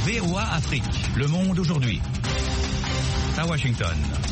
VOA Afrique, le monde aujourd'hui. À Washington.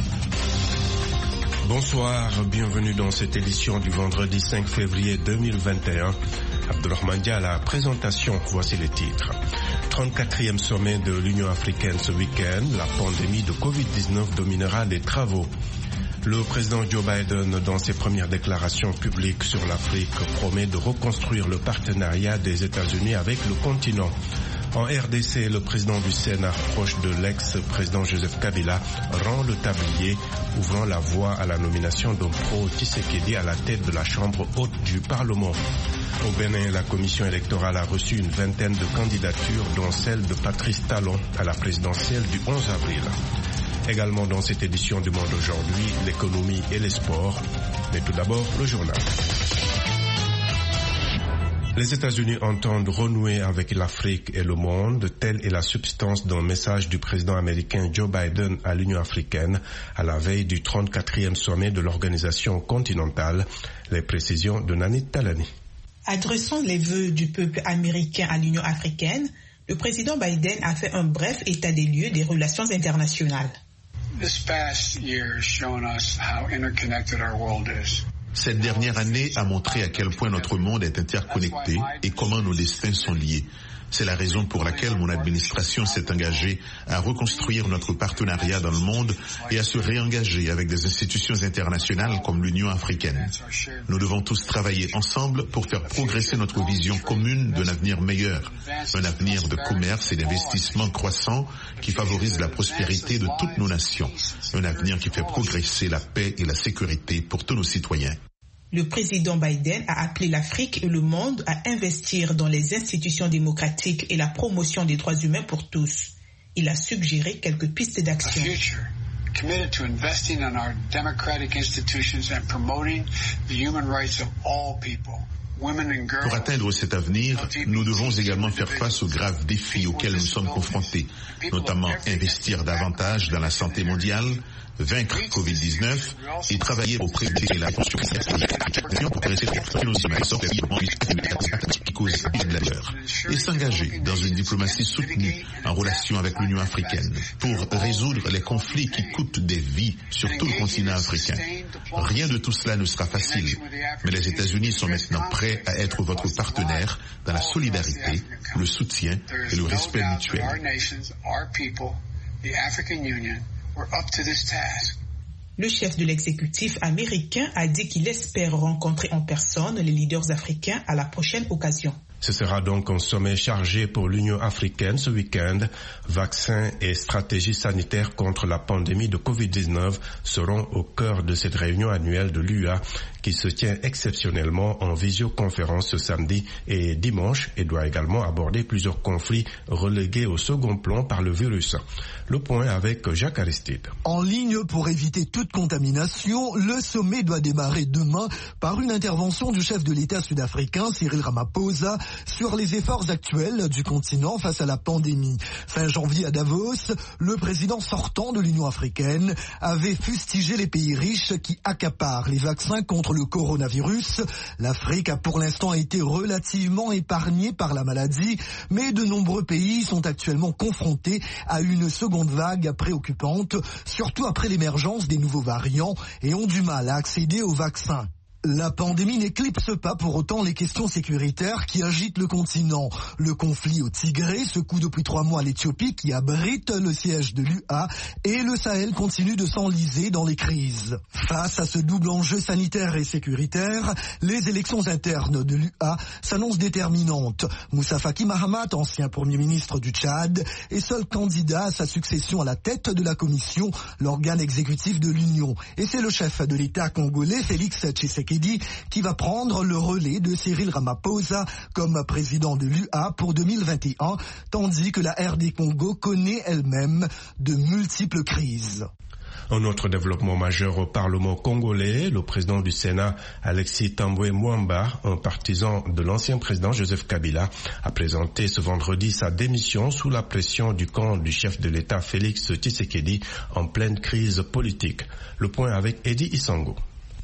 Bonsoir, bienvenue dans cette édition du vendredi 5 février 2021. Abdelrahman Dia à la présentation, voici les titres. 34e sommet de l'Union africaine ce week-end, la pandémie de Covid-19 dominera les travaux. Le président Joe Biden, dans ses premières déclarations publiques sur l'Afrique, promet de reconstruire le partenariat des États-Unis avec le continent. En RDC, le président du Sénat, proche de l'ex-président Joseph Kabila, rend le tablier, ouvrant la voie à la nomination d'Ompro Tshisekedi à la tête de la Chambre haute du Parlement. Au Bénin, la commission électorale a reçu une vingtaine de candidatures, dont celle de Patrice Talon à la présidentielle du 11 avril. Également dans cette édition du Monde aujourd'hui, l'économie et les sports. Mais tout d'abord, le journal. Les États-Unis entendent renouer avec l'Afrique et le monde. Telle est la substance d'un message du président américain Joe Biden à l'Union africaine à la veille du 34e sommet de l'organisation continentale. Les précisions de Nanit Talani. Adressant les vœux du peuple américain à l'Union africaine, le président Biden a fait un bref état des lieux des relations internationales. Cette dernière année a montré à quel point notre monde est interconnecté et comment nos destins sont liés. C'est la raison pour laquelle mon administration s'est engagée à reconstruire notre partenariat dans le monde et à se réengager avec des institutions internationales comme l'Union africaine. Nous devons tous travailler ensemble pour faire progresser notre vision commune d'un avenir meilleur, un avenir de commerce et d'investissement croissant qui favorise la prospérité de toutes nos nations, un avenir qui fait progresser la paix et la sécurité pour tous nos citoyens. Le président Biden a appelé l'Afrique et le monde à investir dans les institutions démocratiques et la promotion des droits humains pour tous. Il a suggéré quelques pistes d'action. Pour atteindre cet avenir, nous devons également faire face aux graves défis auxquels nous sommes confrontés, notamment investir davantage dans la santé mondiale, vaincre Covid-19 et travailler auprès de la construction pour dresser nos qui causent de la douleur et s'engager dans une diplomatie soutenue en relation avec l'Union africaine pour résoudre les conflits qui coûtent des vies sur tout le continent africain. Rien de tout cela ne sera facile, mais les États-Unis sont maintenant prêts à être votre partenaire dans la solidarité, le soutien et le respect mutuel. Le chef de l'exécutif américain a dit qu'il espère rencontrer en personne les leaders africains à la prochaine occasion. Ce sera donc un sommet chargé pour l'Union africaine ce week-end. Vaccins et stratégies sanitaires contre la pandémie de Covid-19 seront au cœur de cette réunion annuelle de l'UA qui se tient exceptionnellement en visioconférence ce samedi et dimanche et doit également aborder plusieurs conflits relégués au second plan par le virus. Le point avec Jacques Aristide. En ligne pour éviter toute contamination, le sommet doit démarrer demain par une intervention du chef de l'État sud-africain Cyril Ramaphosa sur les efforts actuels du continent face à la pandémie. Fin janvier à Davos, le président sortant de l'Union africaine avait fustigé les pays riches qui accaparent les vaccins contre le coronavirus. L'Afrique a pour l'instant été relativement épargnée par la maladie, mais de nombreux pays sont actuellement confrontés à une seconde vague préoccupante, surtout après l'émergence des nouveaux variants et ont du mal à accéder aux vaccins. La pandémie n'éclipse pas pour autant les questions sécuritaires qui agitent le continent. Le conflit au Tigré secoue depuis 3 mois l'Éthiopie qui abrite le siège de l'UA et le Sahel continue de s'enliser dans les crises. Face à ce double enjeu sanitaire et sécuritaire, les élections internes de l'UA s'annoncent déterminantes. Moussa Faki Mahamat, ancien Premier ministre du Tchad, est seul candidat à sa succession à la tête de la Commission, l'organe exécutif de l'Union. Et c'est le chef de l'État congolais, Félix Tshisekedi, qui va prendre le relais de Cyril Ramaphosa comme président de l'UA pour 2021, tandis que la RD Congo connaît elle-même de multiples crises. Un autre développement majeur au Parlement congolais, le président du Sénat, Alexis Tambwe Mwamba, un partisan de l'ancien président Joseph Kabila, a présenté ce vendredi sa démission sous la pression du camp du chef de l'État Félix Tshisekedi en pleine crise politique. Le point avec Eddie Isango.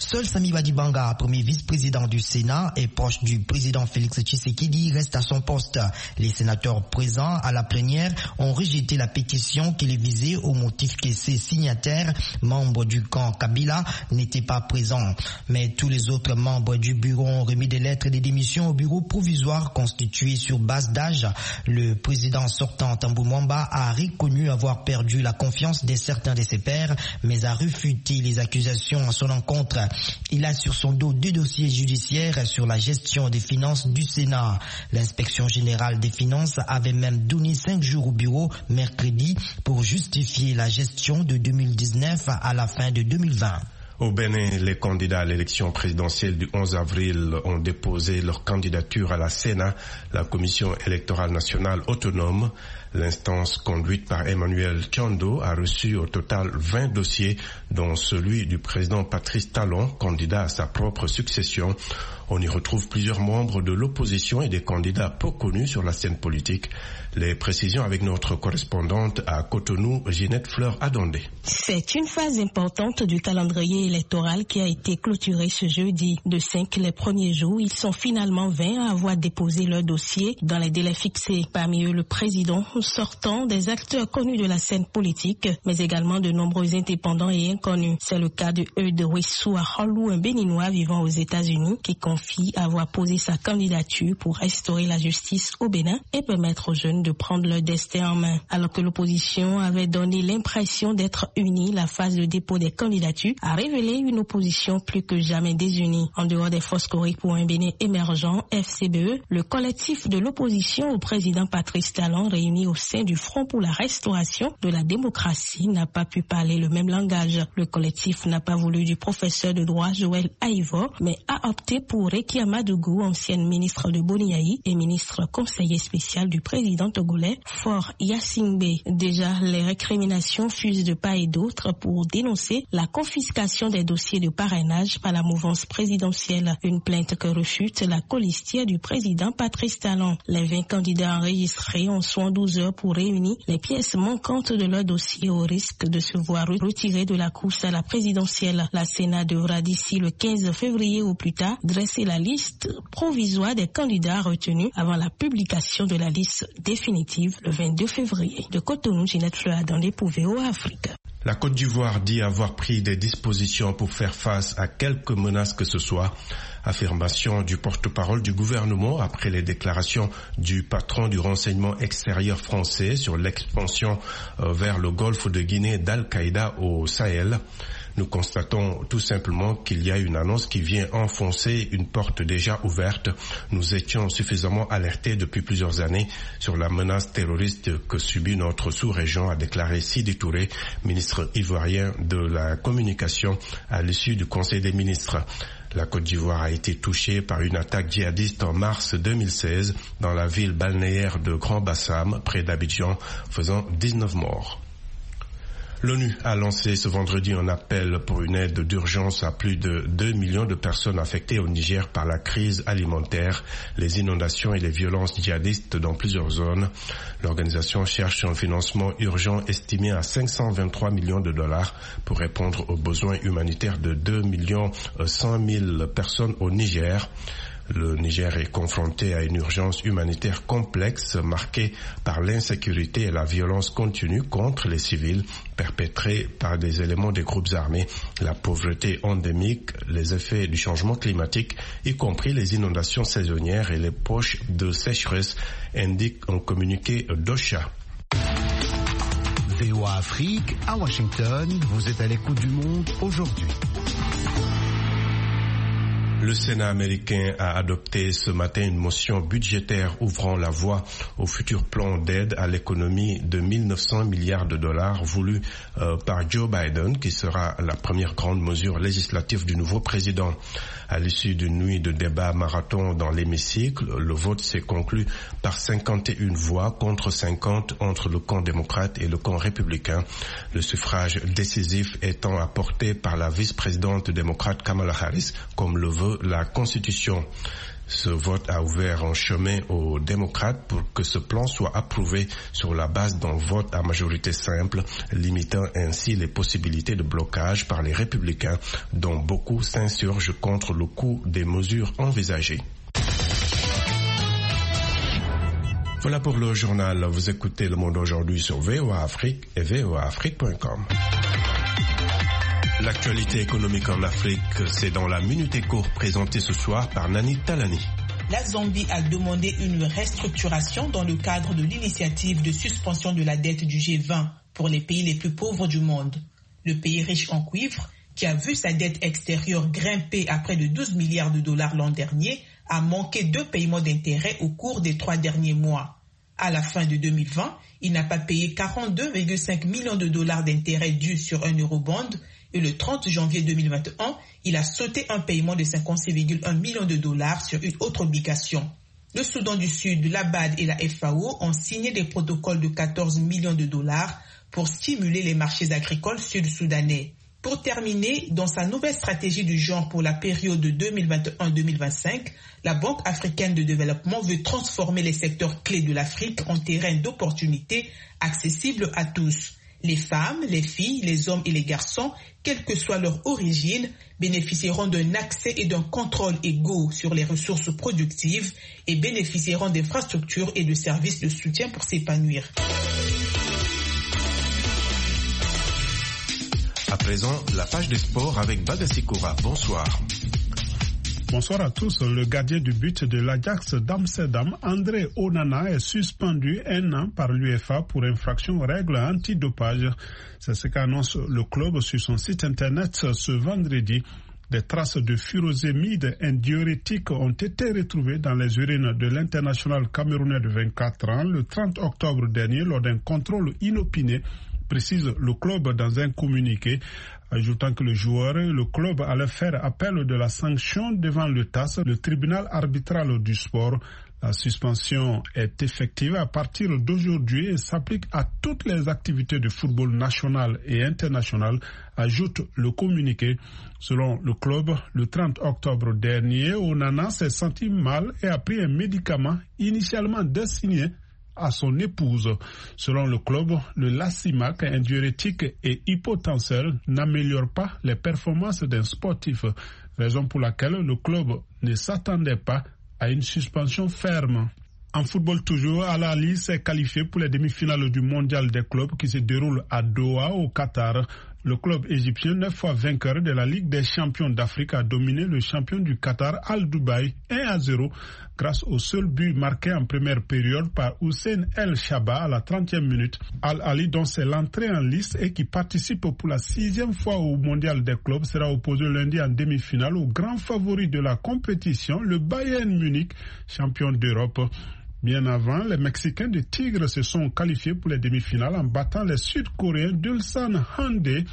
Seul Sami Badibanga, premier vice-président du Sénat et proche du président Félix Tshisekedi, reste à son poste. Les sénateurs présents à la plénière ont rejeté la pétition qui les visait au motif que ses signataires, membres du camp Kabila, n'étaient pas présents. Mais tous les autres membres du bureau ont remis des lettres de démission au bureau provisoire constitué sur base d'âge. Le président sortant Tambou Mwamba a reconnu avoir perdu la confiance de certains de ses pairs, mais a refuté les accusations en son encontre. Il a sur son dos 2 dossiers judiciaires sur la gestion des finances du Sénat. L'inspection générale des finances avait même donné 5 jours au bureau mercredi pour justifier la gestion de 2019 à la fin de 2020. Au Bénin, les candidats à l'élection présidentielle du 11 avril ont déposé leur candidature à la Sénat, la Commission électorale nationale autonome. L'instance conduite par Emmanuel Tchando a reçu au total 20 dossiers, dont celui du président Patrice Talon, candidat à sa propre succession. On y retrouve plusieurs membres de l'opposition et des candidats peu connus sur la scène politique. Les précisions avec notre correspondante à Cotonou, Ginette Fleur-Adondé. C'est une phase importante du calendrier électoral qui a été clôturée ce jeudi. De 5 les premiers jours, ils sont finalement 20 à avoir déposé leur dossier dans les délais fixés. Parmi eux, le président sortant, des acteurs connus de la scène politique, mais également de nombreux indépendants et inconnus. C'est le cas de Eudes Wessou Holou, un Béninois vivant aux États-Unis, qui confie avoir posé sa candidature pour restaurer la justice au Bénin et permettre aux jeunes de prendre leur destin en main. Alors que l'opposition avait donné l'impression d'être unie, la phase de dépôt des candidatures a révélé une opposition plus que jamais désunie. En dehors des forces choriques pour un Bénin émergent, FCBE, le collectif de l'opposition au président Patrice Talon, réuni au sein du Front pour la restauration de la démocratie, n'a pas pu parler le même langage. Le collectif n'a pas voulu du professeur de droit Joël Aïvor, mais a opté pour Rekia Madougou, ancienne ministre de Boniaï et ministre conseiller spécial du président togolais Faure Gnassingbé. Déjà, les récriminations fusent de part et d'autre pour dénoncer la confiscation des dossiers de parrainage par la mouvance présidentielle. Une plainte que refute la colistière du président Patrice Talon. Les 20 candidats enregistrés ont 72 heures pour réunir les pièces manquantes de leur dossier au risque de se voir retirés de la course à la présidentielle. La Sénat devra d'ici le 15 février au plus tard dresser la liste provisoire des candidats retenus avant la publication de la liste définitive le 22 février. De Cotonou, Ginette Fleur-Adondé pour VOA Afrique. La Côte d'Ivoire dit avoir pris des dispositions pour faire face à quelque menace que ce soit. Affirmation du porte-parole du gouvernement après les déclarations du patron du renseignement extérieur français sur l'expansion vers le golfe de Guinée d'Al-Qaïda au Sahel. Nous constatons tout simplement qu'il y a une annonce qui vient enfoncer une porte déjà ouverte. Nous étions suffisamment alertés depuis plusieurs années sur la menace terroriste que subit notre sous-région, a déclaré Sidi Touré, ministre ivoirien de la communication, à l'issue du Conseil des ministres. La Côte d'Ivoire a été touchée par une attaque djihadiste en mars 2016 dans la ville balnéaire de Grand-Bassam, près d'Abidjan, faisant 19 morts. L'ONU a lancé ce vendredi un appel pour une aide d'urgence à plus de 2 millions de personnes affectées au Niger par la crise alimentaire, les inondations et les violences djihadistes dans plusieurs zones. L'organisation cherche un financement urgent estimé à 523 millions de dollars pour répondre aux besoins humanitaires de 2 100 000 personnes au Niger. Le Niger est confronté à une urgence humanitaire complexe marquée par l'insécurité et la violence continue contre les civils perpétrée par des éléments des groupes armés, la pauvreté endémique, les effets du changement climatique, y compris les inondations saisonnières et les poches de sécheresse, indique un communiqué d'OCHA. VOA Afrique, à Washington, vous êtes à l'écoute du monde aujourd'hui. Le Sénat américain a adopté ce matin une motion budgétaire ouvrant la voie au futur plan d'aide à l'économie de 1 900 milliards de dollars voulu par Joe Biden, qui sera la première grande mesure législative du nouveau président. À l'issue d'une nuit de débat marathon dans l'hémicycle, le vote s'est conclu par 51 voix contre 50 entre le camp démocrate et le camp républicain. Le suffrage décisif étant apporté par la vice-présidente démocrate Kamala Harris, comme le veut la Constitution. Ce vote a ouvert un chemin aux démocrates pour que ce plan soit approuvé sur la base d'un vote à majorité simple, limitant ainsi les possibilités de blocage par les républicains, dont beaucoup s'insurgent contre le coût des mesures envisagées. Voilà pour le journal. Vous écoutez Le Monde aujourd'hui sur VOA Afrique et voaafrique.com. L'actualité économique en Afrique, c'est dans la Minute Éco présentée ce soir par Nani Talani. La Zambie a demandé une restructuration dans le cadre de l'initiative de suspension de la dette du G20 pour les pays les plus pauvres du monde. Le pays riche en cuivre, qui a vu sa dette extérieure grimper à près de 12 milliards de dollars l'an dernier, a manqué de paiements d'intérêt au cours des 3 derniers mois. À la fin de 2020, il n'a pas payé 42,5 millions de dollars d'intérêts dus sur un eurobond et le 30 janvier 2021, il a sauté un paiement de 56,1 millions de dollars sur une autre obligation. Le Soudan du Sud, la BAD et la FAO ont signé des protocoles de 14 millions de dollars pour stimuler les marchés agricoles sud-soudanais. Pour terminer, dans sa nouvelle stratégie du genre pour la période de 2021-2025, la Banque africaine de développement veut transformer les secteurs clés de l'Afrique en terrain d'opportunités accessibles à tous. Les femmes, les filles, les hommes et les garçons, quelle que soit leur origine, bénéficieront d'un accès et d'un contrôle égaux sur les ressources productives et bénéficieront d'infrastructures et de services de soutien pour s'épanouir. À présent, la page des sports avec Bagassi Koura. Bonsoir. Bonsoir à tous. Le gardien du but de l'Ajax d'Amsterdam, André Onana, est suspendu 1 an par l'UEFA pour infraction aux règles antidopage. C'est ce qu'annonce le club sur son site internet ce vendredi. Des traces de furosémide, un diurétique, ont été retrouvées dans les urines de l'international camerounais de 24 ans le 30 octobre dernier lors d'un contrôle inopiné, précise le club dans un communiqué, ajoutant que le joueur et le club allaient faire appel de la sanction devant le TAS, le tribunal arbitral du sport. La suspension est effective à partir d'aujourd'hui et s'applique à toutes les activités de football national et international, ajoute le communiqué. Selon le club, le 30 octobre dernier, Onana s'est senti mal et a pris un médicament initialement destiné à son épouse. Selon le club, le Lacimac, un diurétique et hypotenseur, n'améliore pas les performances d'un sportif, raison pour laquelle le club ne s'attendait pas à une suspension ferme. En football toujours, Al Ahly s'est qualifié pour les demi-finales du mondial des clubs qui se déroule à Doha au Qatar. Le club égyptien, 9 fois vainqueur de la Ligue des champions d'Afrique, a dominé le champion du Qatar, Al Dubaï, 1-0, grâce au seul but marqué en première période par Hussein El Shaba à la 30e minute. Al Ahly, dont c'est l'entrée en liste et qui participe pour la 6e fois au mondial des clubs, sera opposé lundi en demi-finale au grand favori de la compétition, le Bayern Munich, champion d'Europe. Bien avant, les Mexicains de Tigres se sont qualifiés pour les demi-finales en battant les Sud-Coréens d'Ulsan Hyundai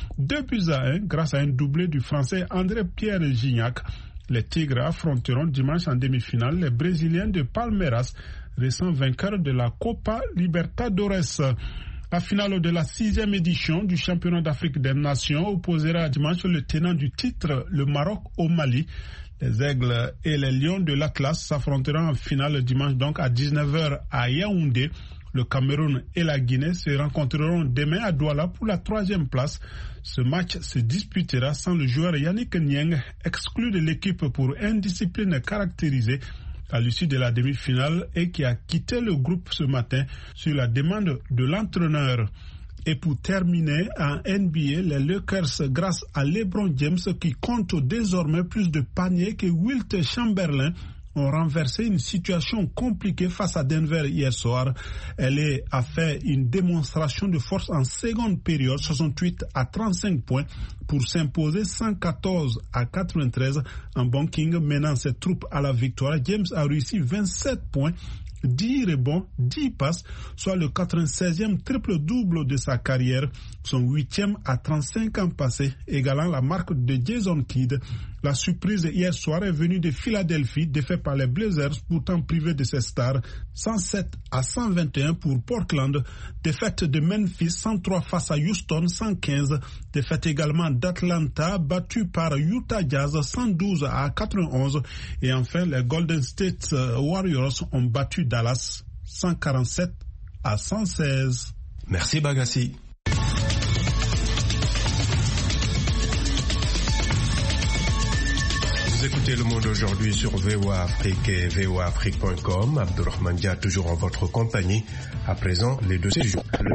2-1 grâce à un doublé du Français André-Pierre Gignac. Les Tigres affronteront dimanche en demi-finale les Brésiliens de Palmeiras, récents vainqueurs de la Copa Libertadores. La finale de la 6e édition du championnat d'Afrique des Nations opposera dimanche le tenant du titre, le Maroc, au Mali. Les Aigles et les Lions de l'Atlas s'affronteront en finale dimanche donc à 19h à Yaoundé. Le Cameroun et la Guinée se rencontreront demain à Douala pour la 3e place. Ce match se disputera sans le joueur Yannick Niang, exclu de l'équipe pour indiscipline caractérisée à l'issue de la demi-finale et qui a quitté le groupe ce matin sur la demande de l'entraîneur. Et pour terminer, en NBA, les Lakers, grâce à LeBron James, qui compte désormais plus de paniers que Wilt Chamberlain, ont renversé une situation compliquée face à Denver hier soir. LA a fait une démonstration de force en seconde période, 68-35 points, pour s'imposer 114-93 en banking, menant ses troupes à la victoire. James a réussi 27 points, 10 rebonds, 10 passes, soit le 96e triple-double de sa carrière, son 8e à 35 ans passés, égalant la marque de Jason Kidd. La surprise hier soir est venue de Philadelphie, défaite par les Blazers, pourtant privés de ses stars, 107-121 pour Portland. Défaite de Memphis, 103 face à Houston, 115. Défaite également d'Atlanta, battue par Utah Jazz, 112-91. Et enfin, les Golden State Warriors ont battu Dallas, 147-116. Merci Bagassi. Vous écoutez Le Monde aujourd'hui sur VOA Afrique et voaafrique.com. Abdurrahman Dia toujours en votre compagnie. À présent, les dossiers du jour. Le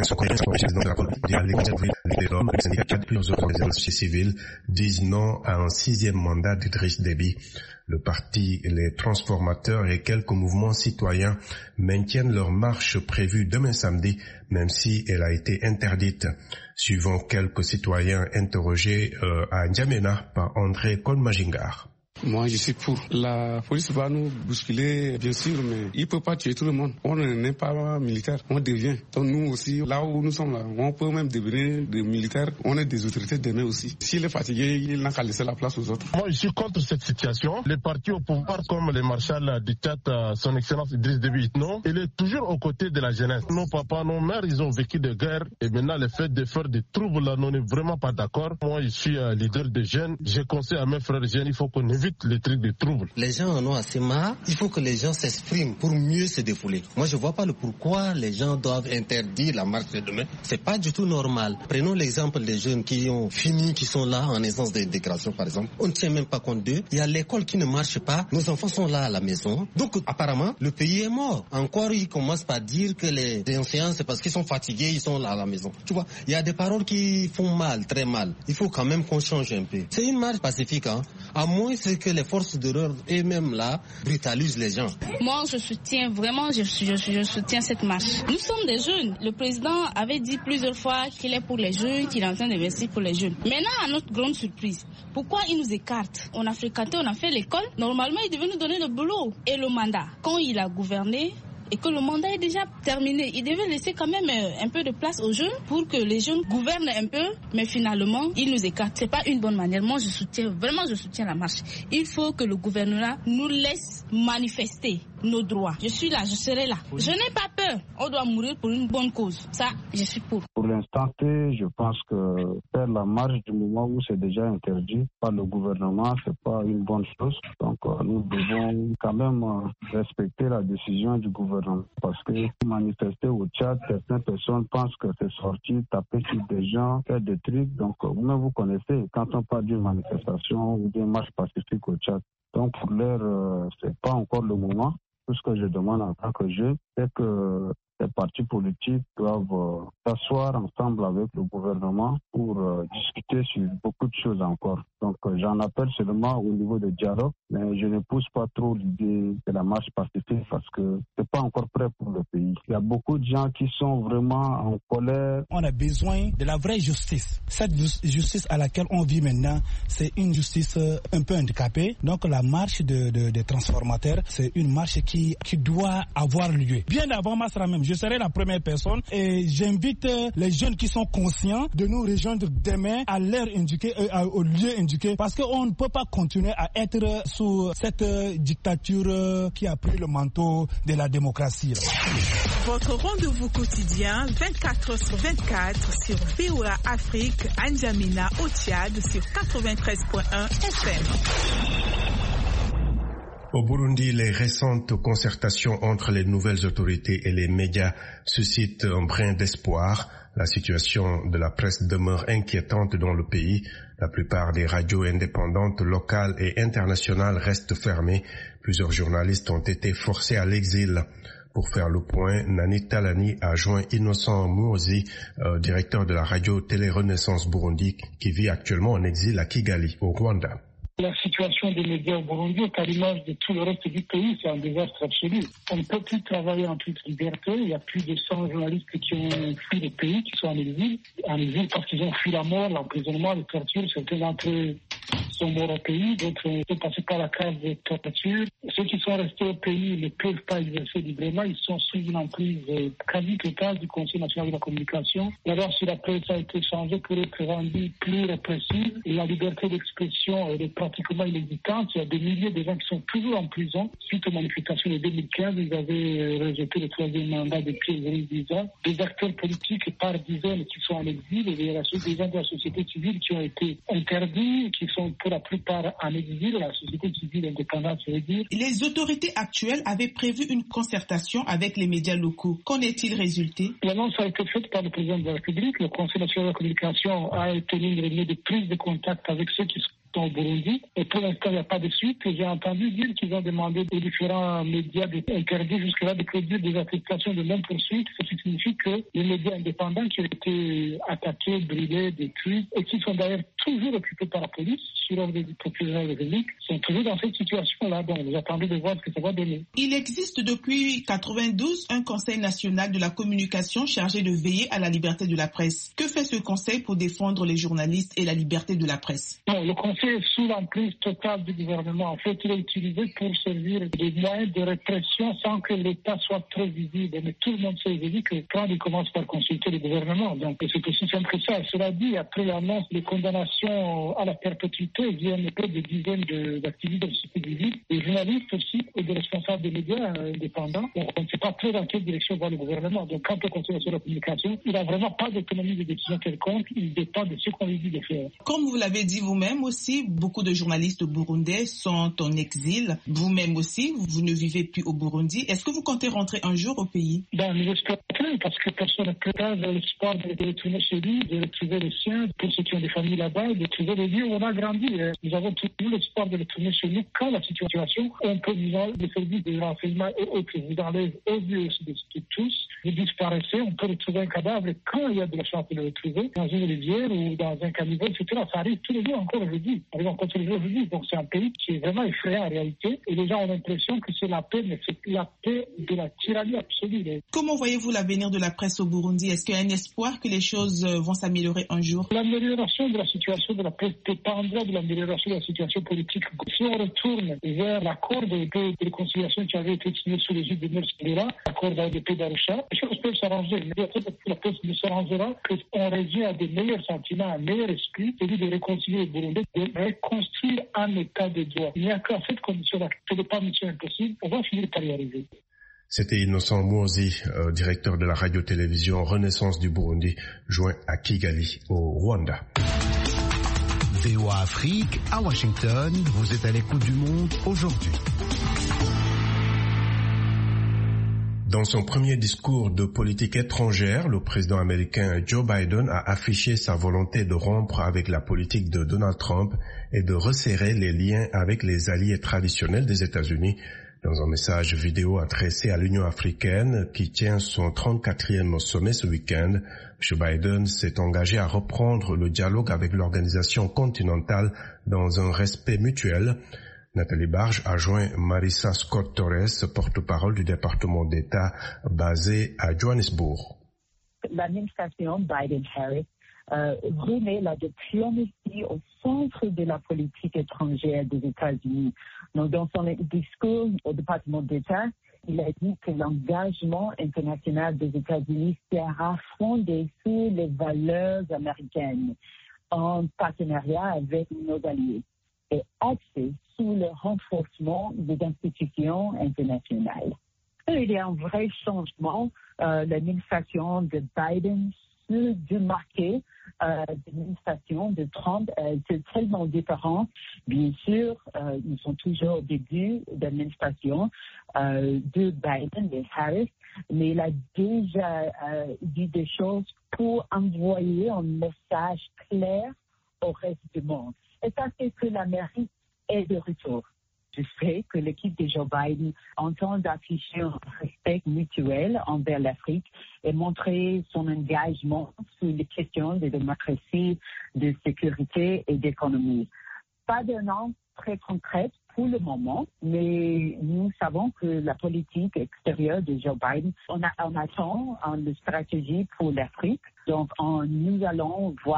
plusieurs organisations civiles disent non à un 6e mandat d'Idriss Déby. Le parti, les transformateurs et quelques mouvements citoyens maintiennent leur marche prévue demain samedi, même si elle a été interdite. Suivant quelques citoyens interrogés à N'Djamena par André Kolmagingar. Moi, je suis pour. La police va nous bousculer, bien sûr, mais il ne peut pas tuer tout le monde. On n'est pas militaire, on devient. Donc nous aussi, là où nous sommes là, on peut même devenir des militaires. On est des autorités demain aussi. S'il est fatigué, il n'a qu'à laisser la place aux autres. Moi, je suis contre cette situation. Les partis au pouvoir, comme le marshal du Tchad, son excellence Idriss Déby, non, il est toujours aux côtés de la jeunesse. Nos papas, nos mères, ils ont vécu de guerre. Et maintenant, le fait de faire des troubles, là, on n'est vraiment pas d'accord. Moi, je suis leader des jeunes. Je conseille à mes frères jeunes, il faut qu'on évite les trucs de troubles. Les gens en ont assez marre. Il faut que les gens s'expriment pour mieux se défouler. Moi, je vois pas le pourquoi les gens doivent interdire la marche de demain. C'est pas du tout normal. Prenons l'exemple des jeunes qui ont fini, qui sont là en instance d'intégration, par exemple. On ne tient même pas compte d'eux. Il y a l'école qui ne marche pas. Nos enfants sont là à la maison. Donc, apparemment, le pays est mort. Encore, ils commencent par dire que les enseignants, c'est parce qu'ils sont fatigués, ils sont là à la maison. Tu vois, il y a des paroles qui font mal, très mal. Il faut quand même qu'on change un peu. C'est une marche pacifique, hein. À moins que les forces de l'ordre et même là brutalisent les gens. Moi, je soutiens vraiment, je soutiens cette marche. Nous sommes des jeunes. Le président avait dit plusieurs fois qu'il est pour les jeunes, qu'il est en train d'investir pour les jeunes. Maintenant, à notre grande surprise, pourquoi il nous écarte? On a fréquenté, on a fait l'école. Normalement, il devait nous donner le boulot et le mandat. Quand il a gouverné, et que le mandat est déjà terminé, il devait laisser quand même un peu de place aux jeunes pour que les jeunes gouvernent un peu, mais finalement, il nous écarte. C'est pas une bonne manière. Moi, je soutiens la marche. Il faut que le gouvernement nous laisse manifester nos droits. Je suis là, je serai là. Je n'ai pas peur. On doit mourir pour une bonne cause. Ça, je suis pour. Pour l'instant T, je pense que faire la marche du moment où c'est déjà interdit par le gouvernement, c'est pas une bonne chose. Donc, nous devons quand même respecter la décision du gouvernement. Parce que manifester au Tchad, certaines personnes pensent que c'est sorti, taper sur des gens, faire des trucs. Donc, vous connaissez, quand on parle d'une manifestation ou d'une marche pacifique au Tchad. Donc, pour l'heure, c'est pas encore le moment. Tout ce que je demande en tant que jeune, c'est que les partis politiques doivent s'asseoir ensemble avec le gouvernement pour discuter sur beaucoup de choses encore. Donc j'en appelle seulement au niveau de dialogue, mais je ne pousse pas trop l'idée de la marche pacifique parce que c'est pas encore prêt pour le pays. Il y a beaucoup de gens qui sont vraiment en colère. On a besoin de la vraie justice. Cette justice à laquelle on vit maintenant, c'est une justice un peu handicapée. Donc la marche des transformateurs, c'est une marche qui doit avoir lieu. Bien avant Massara même, je serai la première personne et j'invite les jeunes qui sont conscients de nous rejoindre demain à l'heure indiquée, au lieu indiqué, parce qu'on ne peut pas continuer à être sous cette dictature qui a pris le manteau de la démocratie. Votre rendez-vous quotidien 24h/24 sur VOA Afrique, à N'Djamena au Tchad sur 93.1 FM. Au Burundi, les récentes concertations entre les nouvelles autorités et les médias suscitent un brin d'espoir. La situation de la presse demeure inquiétante dans le pays. La plupart des radios indépendantes locales et internationales restent fermées. Plusieurs journalistes ont été forcés à l'exil. Pour faire le point, Nani Talani a joint Innocent Mouozi, directeur de la radio Télé Renaissance Burundi, qui vit actuellement en exil à Kigali, au Rwanda. La situation des médias au Burundi est à l'image de tout le reste du pays, c'est un désastre absolu. On ne peut plus travailler en toute liberté. Il y a plus de 100 journalistes qui ont fui le pays, qui sont en exil parce qu'ils ont fui la mort, l'emprisonnement, les tortures. Certains d'entre eux sont morts au pays, d'autres sont passés par la case de torture. Ceux qui sont restés au pays ne peuvent pas exercer librement. Ils sont sous une emprise quasi totale du Conseil national de la communication. La loi sur la presse a été changée pour être rendue plus répressive et la liberté d'expression est pratiquement inexistante. Il y a des milliers de gens qui sont toujours en prison. Suite aux manifestations de 2015, ils avaient rejeté le 3e mandat depuis 10 ans. Des acteurs politiques par dizaines qui sont en exil et des gens de la société civile qui ont été interdits, qui sont pour la plupart en exil, la société civile indépendante, je veux dire. Les autorités actuelles avaient prévu une concertation avec les médias locaux. Qu'en est-il résulté? L'annonce a été faite par le président de la République. Le Conseil national de la communication a tenu une réunion de prise de contact avec ceux qui sont au Burundi. Et pour l'instant, il n'y a pas de suite. J'ai entendu dire qu'ils ont demandé aux différents médias interdits jusque-là de produire des attestations de non-poursuite, ce qui signifie que les médias indépendants qui ont été attaqués, brûlés, détruits, et qui sont d'ailleurs toujours occupés par la police, sur ordre du procureur de la République, sont toujours dans cette situation-là. Donc, j'attendais de voir ce que ça va donner. Il existe depuis 1992 un Conseil national de la communication chargé de veiller à la liberté de la presse. Que fait ce conseil pour défendre les journalistes et la liberté de la presse? Non, le conseil est sous l'emprise totale du gouvernement. En fait, il est utilisé pour servir des moyens de répression sans que l'État soit trop visible. Mais tout le monde sait que quand il commence par consulter le gouvernement, donc c'est aussi simple que ça. Cela dit, après l'annonce des condamnations à la perpétuité, viennent des dizaines d'activistes de la société civile, des journalistes aussi et des responsables des médias indépendants. Donc, on ne sait pas très dans quelle direction va le gouvernement. Donc, quand on Conseil national de la communication, il n'a vraiment pas d'autonomie de décision quelconque. Il dépend de ce qu'on lui dit de faire. Comme vous l'avez dit vous-même aussi, beaucoup de journalistes burundais sont en exil. Vous-même aussi, vous ne vivez plus au Burundi. Est-ce que vous comptez rentrer un jour au pays? Nous espérons parce que personne ne peut pas l'espoir de retourner chez lui, de retrouver les siens, pour ceux qui ont des familles là-bas, de trouver les lieux où on a grandi. Nous avons toujours l'espoir de retourner chez nous quand la situation, on peut nous enlever les services de renseignement et autres, vous enlèvez aux yeux de tous, vous disparaissez, on peut retrouver un cadavre quand il y a de la chance de le retrouver, dans une rivière ou dans un caniveau, etc. Ça arrive tous les jours encore aujourd'hui. Donc c'est un pays qui est vraiment effrayant en réalité et les gens ont l'impression que c'est la paix, mais c'est la paix de la tyrannie absolue. Comment voyez-vous l'avenir de la presse au Burundi? Est-ce qu'il y a un espoir que les choses vont s'améliorer un jour? L'amélioration de la situation de la presse dépendra de l'amélioration de la situation politique. Si on retourne vers l'accord de réconciliation qui avait été signé sous l'égide de Nelson Mandela, l'accord d'ADP d'Arusha, les choses peuvent s'arranger. Mais la presse ne s'arrangera qu'on revient à des meilleurs sentiments, un meilleur esprit, celui de réconcilier le Burundi, de reconstruire un état de droit. Il n'y a qu'à cette condition-là, ce n'est pas mission impossible, on va finir par y arriver. C'était Innocent Mouozi, directeur de la radio-télévision Renaissance du Burundi, joint à Kigali, au Rwanda. VOA Afrique, à Washington, vous êtes à l'écoute du monde aujourd'hui. Dans son premier discours de politique étrangère, le président américain Joe Biden a affiché sa volonté de rompre avec la politique de Donald Trump et de resserrer les liens avec les alliés traditionnels des États-Unis. Dans un message vidéo adressé à l'Union africaine qui tient son 34e sommet ce week-end, M. Biden s'est engagé à reprendre le dialogue avec l'organisation continentale dans un respect mutuel. Nathalie Barge a joint Marissa Scott Torres, porte-parole du département d'État basé à Johannesburg. L'administration Biden-Harris remet la diplomatie au centre de la politique étrangère des États-Unis. Donc, dans son discours au département d'État, il a dit que l'engagement international des États-Unis sera fondé sur les valeurs américaines en partenariat avec nos alliés et axé sur le renforcement des institutions internationales. Il y a un vrai changement. L'administration de Biden se démarquer de l'administration de Trump. C'est tellement différent. Bien sûr, ils sont toujours au début de l'administration de Biden et Harris, mais il a déjà dit des choses pour envoyer un message clair au reste du monde. Et ça, c'est que l'Amérique est de retour. Je sais que l'équipe de Joe Biden entend d'afficher un respect mutuel envers l'Afrique et montrer son engagement sur les questions de démocratie, de sécurité et d'économie. Pas de nom très concret pour le moment, mais nous savons que la politique extérieure de Joe Biden, on attend une stratégie pour l'Afrique. Donc, nous allons voir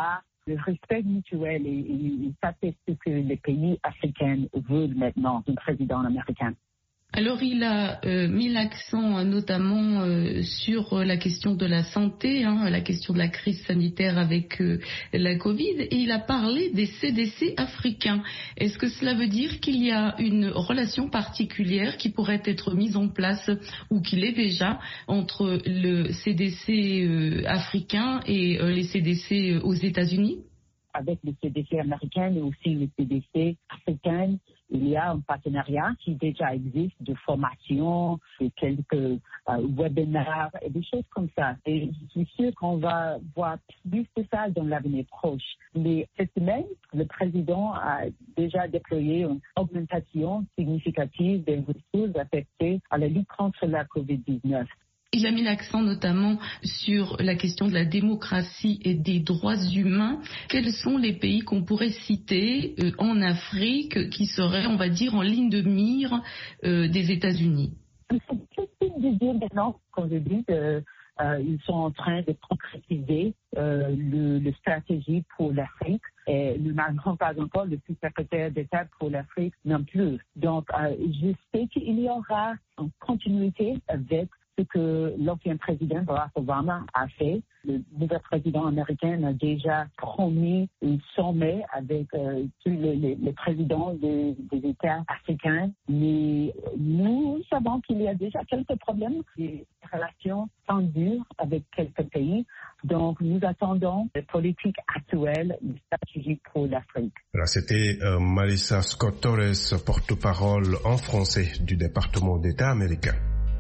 Le respect mutuel, et ça c'est ce que les pays africains veulent maintenant d'un président américain. Alors il a mis l'accent notamment sur la question de la santé, la question de la crise sanitaire avec la Covid, et il a parlé des CDC africains. Est-ce que cela veut dire qu'il y a une relation particulière qui pourrait être mise en place ou qu'il est déjà entre le CDC africain et les CDC aux États-Unis? Avec le CDC américain et aussi le CDC africain, il y a un partenariat qui déjà existe de formation, de quelques webinaires et des choses comme ça. Et je suis sûre qu'on va voir plus de ça dans l'avenir proche. Mais cette semaine, le président a déjà déployé une augmentation significative des ressources affectées à la lutte contre la COVID-19. Il a mis l'accent notamment sur la question de la démocratie et des droits humains. Quels sont les pays qu'on pourrait citer en Afrique qui seraient, on va dire, en ligne de mire des États-Unis? C'est difficile de dire maintenant, comme je dis, ils sont en train de concrétiser le stratégie pour l'Afrique. Et nous n'avons pas encore le sous-secrétaire d'État pour l'Afrique non plus. Donc, je sais qu'il y aura une continuité avec ce que l'ancien président Barack Obama a fait. Le nouveau président américain a déjà promis un sommet avec tous les présidents des États africains. Mais nous savons qu'il y a déjà quelques problèmes, des relations tendues avec quelques pays. Donc, nous attendons les politiques actuelles, les stratégies pour l'Afrique. Voilà, c'était Marissa Scott Torres, porte-parole en français du département d'État américain.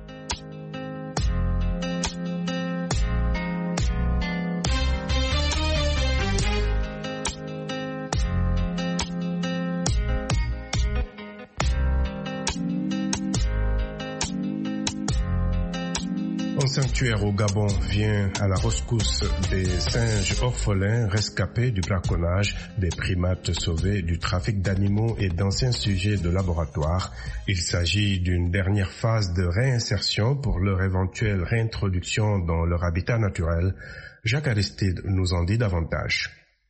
Un sanctuaire au Gabon vient à la rescousse des singes orphelins rescapés du braconnage, des primates sauvés du trafic d'animaux et d'anciens sujets de laboratoire. Il s'agit d'une dernière phase de réinsertion pour leur éventuelle réintroduction dans leur habitat naturel. Jacques Aristide nous en dit davantage.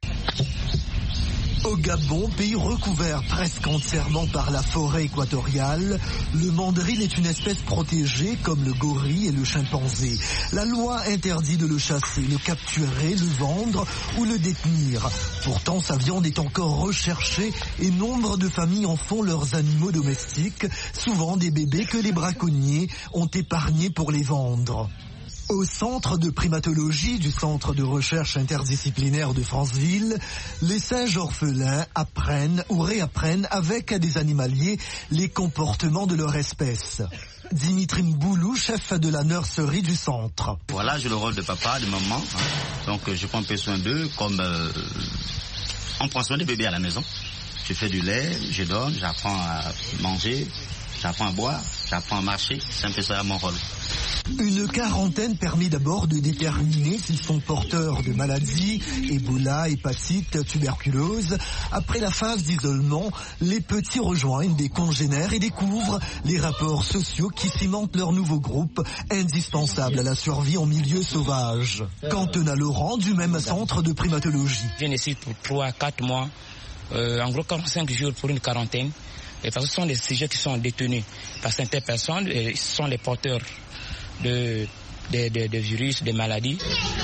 Au Gabon, pays recouvert presque entièrement par la forêt équatoriale, le mandril est une espèce protégée comme le gorille et le chimpanzé. La loi interdit de le chasser, le capturer, le vendre ou le détenir. Pourtant, sa viande est encore recherchée et nombre de familles en font leurs animaux domestiques, souvent des bébés que les braconniers ont épargnés pour les vendre. Au centre de primatologie du centre de recherche interdisciplinaire de Franceville, les singes orphelins apprennent ou réapprennent avec des animaliers les comportements de leur espèce. Dimitri Mboulou, chef de la nurserie du centre. Voilà, j'ai le rôle de papa, de maman. Donc je prends un peu soin d'eux comme on prend soin des bébés à la maison. Je fais du lait, je donne, j'apprends à manger, j'apprends à boire, j'apprends à marcher. C'est un peu ça mon rôle. Une quarantaine permet d'abord de déterminer s'ils sont porteurs de maladies, Ebola, hépatite, tuberculose. Après la phase d'isolement, les petits rejoignent des congénères et découvrent les rapports sociaux qui cimentent leur nouveau groupe, indispensable à la survie en milieu sauvage. Quentin Laurent, du même centre de primatologie. Je viens ici pour 3-4 mois, en gros 45 jours pour une quarantaine. Et parce que ce sont des sujets qui sont détenus par certaines personnes, et ce sont les porteurs de virus, de maladies.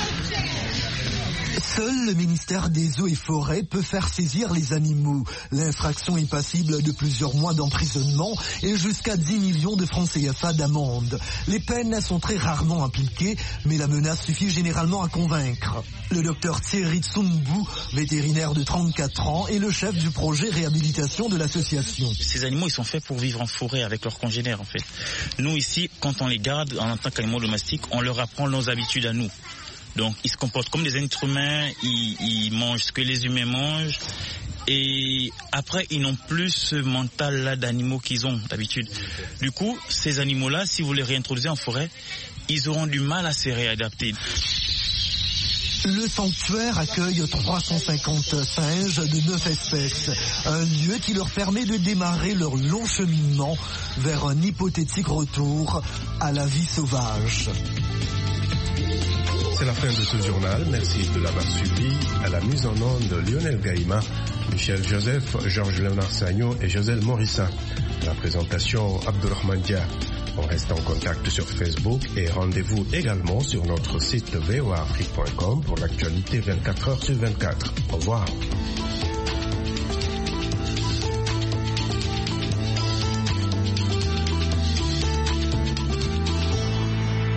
Seul le ministère des Eaux et Forêts peut faire saisir les animaux. L'infraction est passible de plusieurs mois d'emprisonnement et jusqu'à 10 millions de francs CFA d'amende. Les peines sont très rarement appliquées, mais la menace suffit généralement à convaincre. Le docteur Thierry Tsumbu, vétérinaire de 34 ans, est le chef du projet réhabilitation de l'association. Ces animaux, ils sont faits pour vivre en forêt avec leurs congénères, en fait. Nous, ici, quand on les garde en tant qu'animaux domestiques, on leur apprend nos habitudes à nous. Donc, ils se comportent comme des êtres humains, ils mangent ce que les humains mangent. Et après, ils n'ont plus ce mental-là d'animaux qu'ils ont d'habitude. Du coup, ces animaux-là, si vous les réintroduisez en forêt, ils auront du mal à se réadapter. Le sanctuaire accueille 350 singes de 9 espèces, un lieu qui leur permet de démarrer leur long cheminement vers un hypothétique retour à la vie sauvage. C'est la fin de ce journal. Merci de l'avoir suivi. À la mise en onde, Lionel Gaïma, Michel Joseph, Georges Léonard Sagnon et Joselle Morissa. La présentation, Abdurrahman Dia. On reste en contact sur Facebook et rendez-vous également sur notre site voaafrique.com pour l'actualité 24 heures sur 24. Au revoir.